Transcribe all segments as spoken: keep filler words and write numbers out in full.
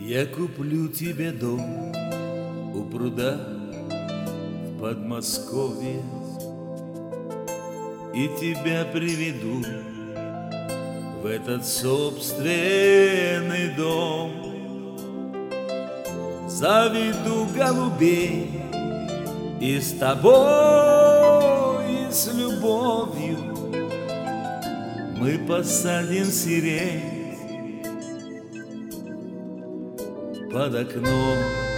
Я куплю тебе дом у пруда в Подмосковье и тебя приведу в этот собственный дом. Заведу голубей и с тобой, и с любовью мы посадим сирень под окном.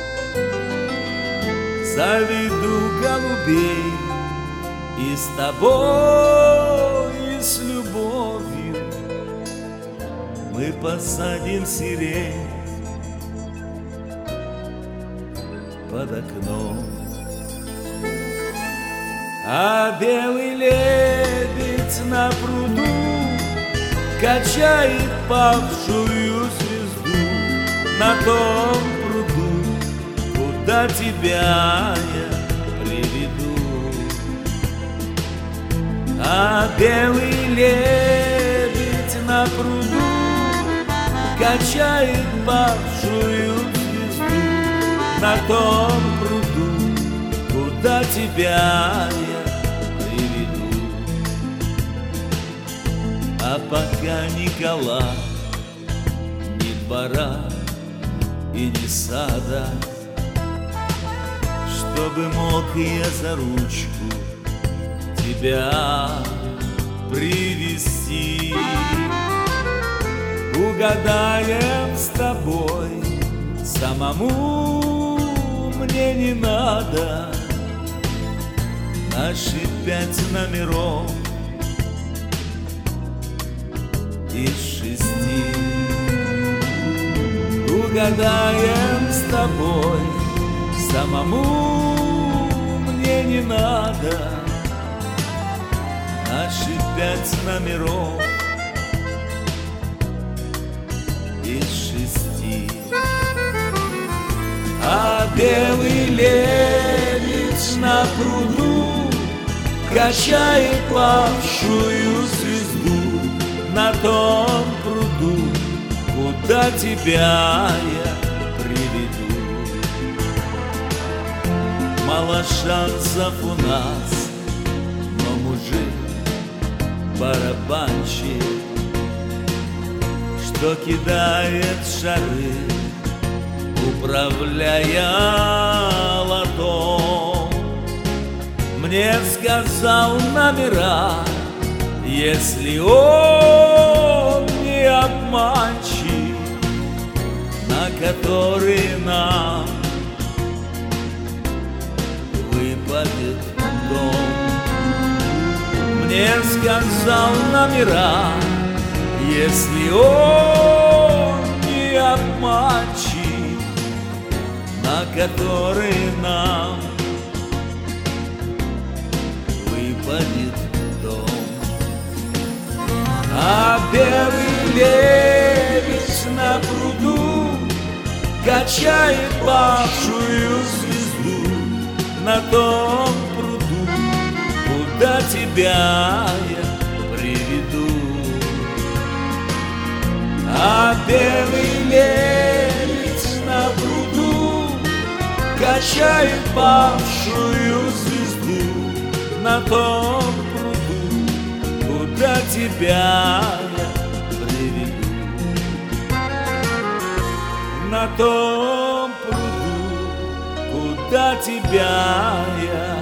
Заведу голубей и с тобой, и с любовью мы посадим сирень под окном. А белый лебедь на пруду качает павшую звезду на том пруду, куда тебя я приведу. А белый лебедь на пруду качает павшую звезду на том пруду, куда тебя я приведу. А пока ни кола, ни двора и ни сада, чтобы мог я за ручку тебя привести, угадаем с тобой, самому мне не надо наши пять номеров из шести. Угадаем с тобой, самому мне не надо наши пять номеров из шести. А белый лебедь на пруду качает павшую звезду на том пруду, куда тебя я приведу. Мало шансов у нас, но мужик барабанщик, что кидает шары, управляя лотом, мне сказал номера, если он не обманщик, на который нам выпадет дом. Мне сказал номера, если он не обманщик, на который нам выпадет дом. А белый лебедь на пруду качает павшую звезду на том пруду, куда тебя я приведу. А белый лебедь на пруду качает павшую звезду на том пруду, куда тебя я приведу. На том пруду, куда тебя я